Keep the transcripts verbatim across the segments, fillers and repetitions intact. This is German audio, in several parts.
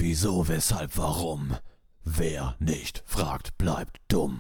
Wieso, weshalb, warum? Wer nicht fragt, bleibt dumm.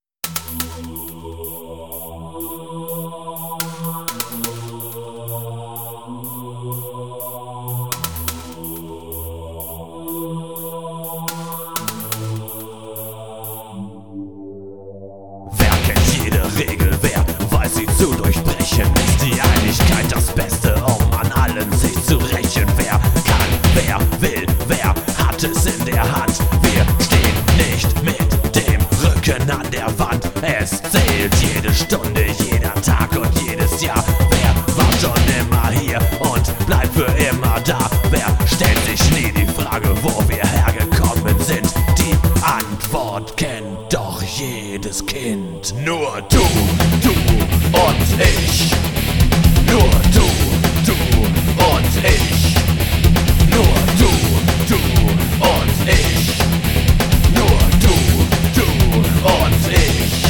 Wer kennt jede Regel, wer weiß sie zu durchbrechen? Ist die Einigkeit das Beste, um an allen sich zu rächen? Wer kann, wer will, wer hat es in der Hand? Wir stehen nicht mit dem Rücken an der Wand. Es zählt jede Stunde, jeder Tag und jedes Jahr. Wer war schon immer hier und bleibt für immer da? Wer stellt sich nie die Frage, wo wir hergekommen sind? Die Antwort kennt doch jedes Kind. Nur du, du und ich. Nur du, du und ich. Nur du, du und ich. Nur du, du und ich.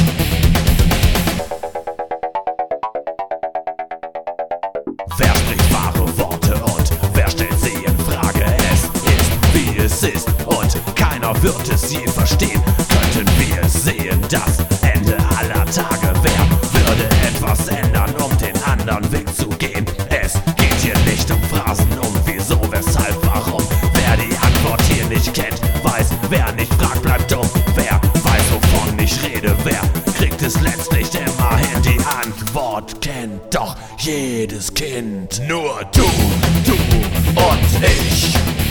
Wer spricht wahre Worte und wer stellt sie in Frage? Es ist, wie es ist und keiner wird es je verstehen. Könnten wir sehen, das Ende aller Tage? Wer würde etwas ändern, um den anderen Weg zu gehen? Es geht hier nicht um Phrasen, um wieso, weshalb, warum. Wer die Antwort hier nicht kennt, weiß, wer nicht fragt, bleibt dumm. Wer weiß, wovon ich rede, wer kriegt es letztlich immer hin? Die Antwort kennt doch jedes Kind. Nur du, du und ich.